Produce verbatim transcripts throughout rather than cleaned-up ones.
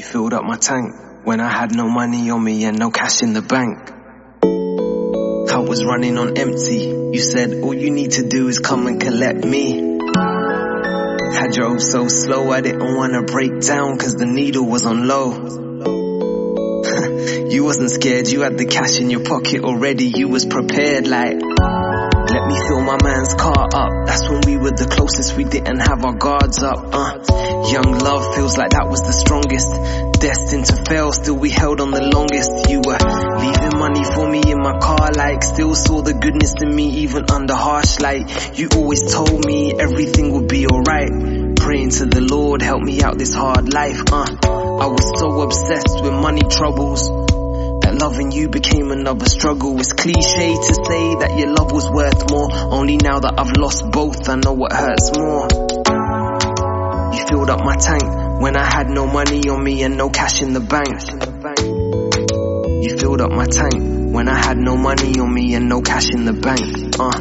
filled up my tank when I had no money on me and no cash in the bank. I was running on empty. You said all you need to do is come and collect me. I drove so slow I didn't wanna break down cause the needle was on low. You wasn't scared, you had the cash in your pocket already, you was prepared like, let me fill my man's car up. That's when we were the closest, we didn't have our guards up. uh Young love feels like that was the strongest. Destined to fail, still we held on the longest. You were leaving money for me in my car, like still saw the goodness in me even under harsh light. You always told me everything would be alright. Praying to the Lord, help me out this hard life. uh I was so obsessed with money troubles that loving you became another struggle. It's cliche to say that your love was worth more. Only now that I've lost both, I know what hurts more. You filled up my tank when I had no money on me and no cash in the bank. You filled up my tank when I had no money on me and no cash in the bank. uh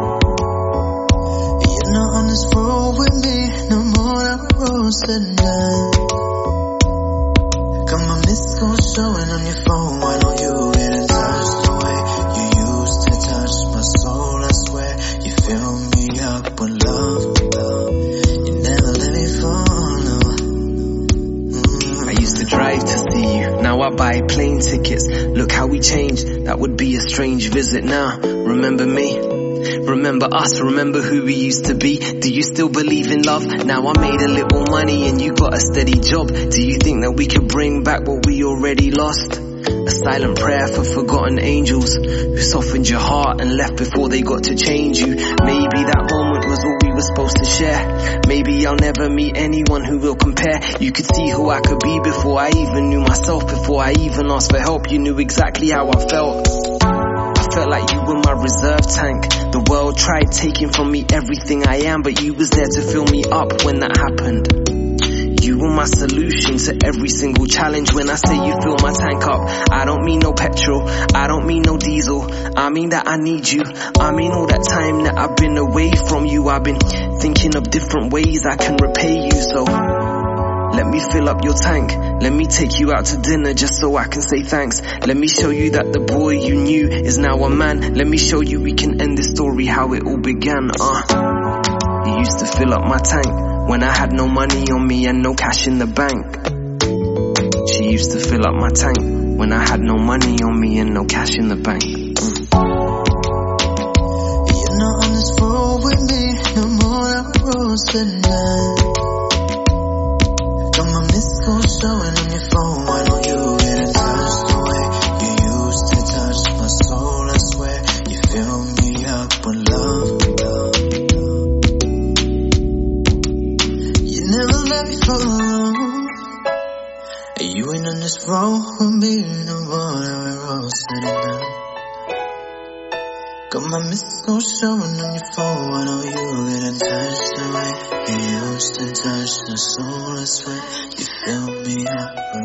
You're not on this road with me no more than rose at night. Got my missed call showing on your phone. Why don't you get in touch the way you used to touch my soul? I swear you fill me up with love. You never let me fall, no. mm. I used to drive to see you, now I buy plane tickets. Look how we changed, that would be a strange visit now. Remember me? Remember us, remember who we used to be. Do you still believe in love? Now I made a little money and you got a steady job. Do you think that we could bring back what we already lost? A silent prayer for forgotten angels who softened your heart and left before they got to change you. Maybe that moment was all we were supposed to share. Maybe I'll never meet anyone who will compare. You could see who I could be before I even knew myself. Before I even asked for help, you knew exactly how I felt. Felt like you were my reserve tank. The world tried taking from me everything I am, but you was there to fill me up when that happened. You were my solution to every single challenge. When I say you fill my tank up, I don't mean no petrol, I don't mean no diesel, I mean that I need you. I mean all that time that I've been away from you, I've been thinking of different ways I can repay you. So let me fill up your tank. Let me take you out to dinner just so I can say thanks. Let me show you that the boy you knew is now a man. Let me show you we can end this story how it all began. Uh, you used to fill up my tank when I had no money on me and no cash in the bank. She used to fill up my tank when I had no money on me and no cash in the bank. Mm. You're not on this road with me no more than rose at night. Got my missed call showing on your phone. Why don't you get in touch the way you used to touch my soul? I swear you fill me up with love. You never let me fall alone. You ain't on this road with me no more than we're all sitting down. Got my missed call showing on your phone. Why don't you get in touch the way you used to touch my soul? I swear you fill me up with